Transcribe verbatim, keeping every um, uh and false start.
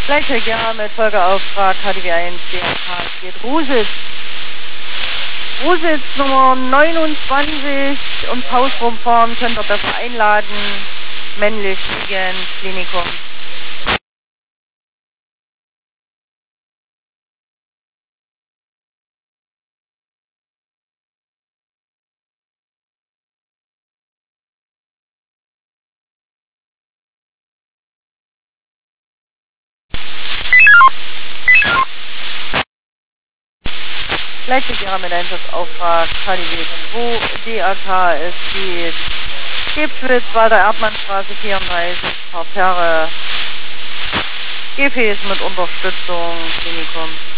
Leitverkehr mit Folgeauftrag K D W eins D R K. Es geht Rusitz. Rusitz Nummer neunundzwanzig ums Haus rumfahren, könnt ihr besser einladen. Männlich liegen, Klinikum. Leitverkehr mit Einsatzauftrag K D W zwei D R K. Es geht Gebschwitz, Walter Erdmannstraße vierunddreißig, Parterre, Gefäß mit Unterstützung, Klinikum.